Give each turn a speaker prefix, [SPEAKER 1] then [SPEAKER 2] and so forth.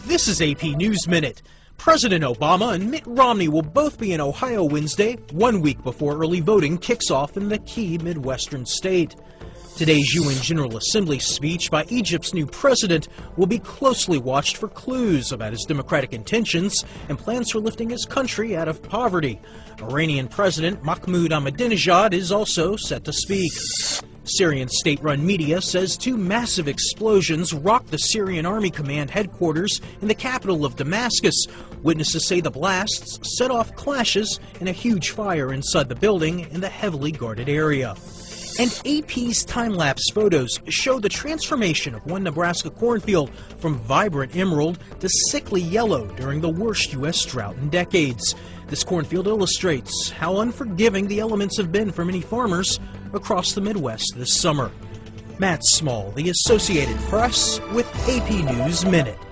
[SPEAKER 1] This is AP News Minute. President Obama and Mitt Romney will both be in Ohio Wednesday, 1 week before early voting kicks off in the key Midwestern state. Today's UN General Assembly speech by Egypt's new president will be closely watched for clues about his democratic intentions and plans for lifting his country out of poverty. Iranian President Mahmoud Ahmadinejad is also set to speak. Syrian state-run media says two massive explosions rocked the Syrian Army Command headquarters in the capital of Damascus. Witnesses say the blasts set off clashes and a huge fire inside the building in the heavily guarded area. And AP's time-lapse photos show the transformation of one Nebraska cornfield from vibrant emerald to sickly yellow during the worst U.S. drought in decades. This cornfield illustrates how unforgiving the elements have been for many farmers across the Midwest this summer. Matt Small, The Associated Press, with AP News Minute.